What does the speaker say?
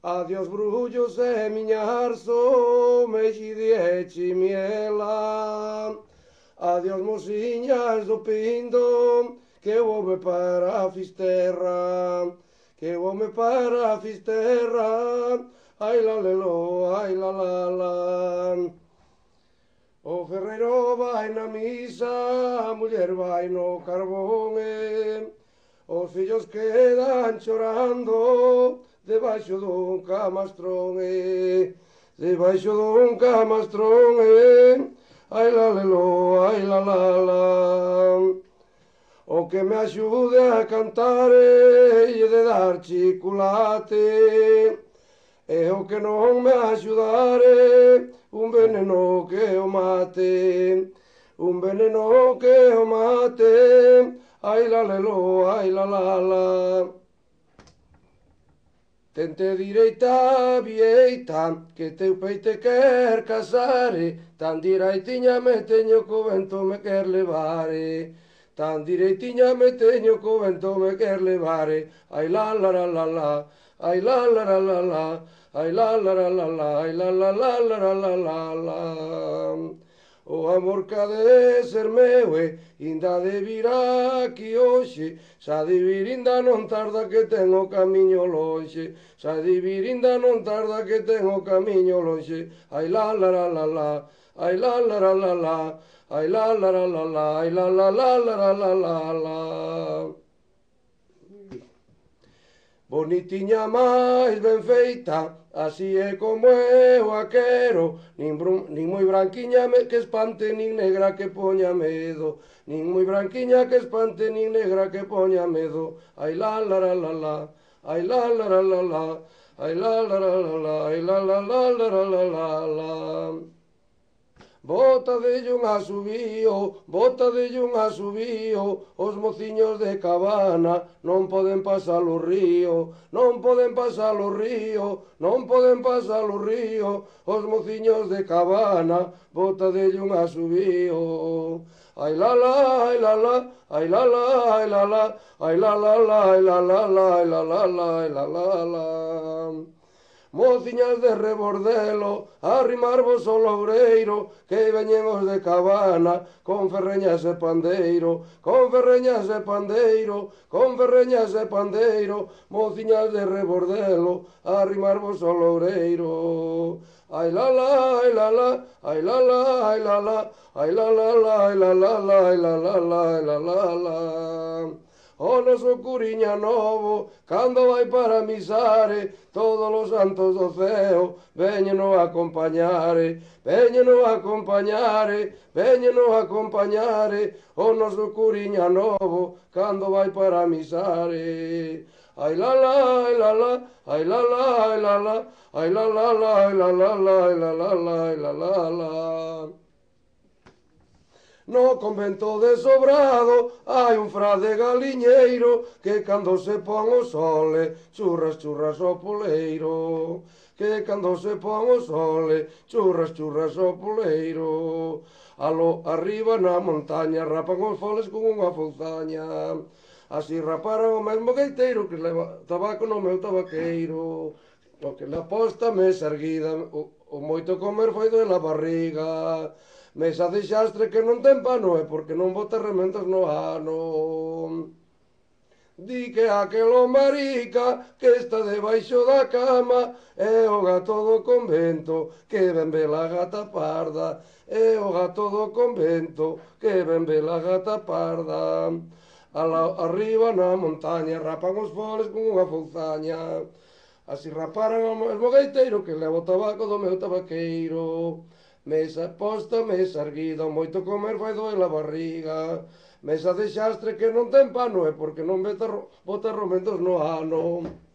Adiós brullos e miña arso, mexi diechi miela. Adiós mosiñas do pindo, que voume para a Fisterra, que voume para a Fisterra, ai la lelo, ai la la la. O ferreiro vai na misa, a muller vai no carbón, os fillos quedan chorando debaixo dun camastrón, debaixo dun camastrón, ai la lelo, ai la la la. O que me axude a cantar e de dar chocolate, e o que non me axudare, un veneno que o mate, un veneno que o mate, ai la lelo, ai la la la. Tente direita, vieita, que teu peite quer casare, tan direitiña me teño co vento me quer levare, tan direitiña me teño co vento me quer levare, ai la la la la la, ai la la la la la, ai la la la la la, ai la la la la la la la la. O amor ca de ser meu inda de vir aquí hoxe, xa de vir inda non tarda que ten o camiño lonxe, xa de vir inda non tarda que ten o camiño lonxe, ai la la la la la, ai la la la la la, ai la la la la la, ai la la la la la la la. Bonitiña máis ben feita, así é como eu a quero, nin moi branquiña que espante, nin negra que poña medo, nin moi branquiña que espante, nin negra que poña medo, ai la la la la la, ai la la la la la, ai la la la la la, ai la la la la la la la. Botadelle un asubío, botadelle un asubío, os mociños de Cabana non poden pasar o río, non poden pasar o río, non poden pasar o río, os mociños de Cabana, botadelle un asubío. Ai la la, ai la la, ai la la, ai la la, ai la la la, ai la la la, ai la la la, ai la la la. Mociñas de Rebordelo, arrimarvos ao loureiro, que veñen os de Cabana, con ferreñas e pandeiro, con ferreñas e pandeiro, con ferreñas e pandeiro, mociñas de Rebordelo, arrimarvos ao loureiro. Ai la la, ai la la, ai la la, ai la la, ai la la la, ai la la la, ai la la la, ai la la la. O noso curiña novo, cando vai para misare, todos os santos do ceo veñeno a acompañare, veñeno a acompañare, veñeno a acompañare, o noso curiña novo, cando vai para misare. Ai la la, ai la la, ai la la, ai la la, ai la la la, ai la la la, ai la la la, ai la la la. No convento de Sobrado hai un frade galiñeiro que cando se pon o sole churras, churras o poleiro, que cando se pon o sole churras, churras o poleiro. Aló arriba na montaña rapan os foles con unha fouzaña, así raparan o mesmo gaiteiro que leva tabaco no meu tabaqueiro. O que la posta mesa erguida, o moito comer foi doela barriga. Mesa de xastre que non ten pano é porque non bota rementos no ano. Di que aquelo marica que está debaixo da cama é o gato do convento que ven vela gata parda, é o gato do convento que ven vela gata parda. Arriba na montaña rapan os foles con unha fouzaña, así raparan o mesmo gaiteiro que leva o tabaco do meu tabaqueiro. Mesa posta, mesa erguida, moito comer vai doer a barriga. Mesa de xastre que non ten pano é porque non bota romentos no ano.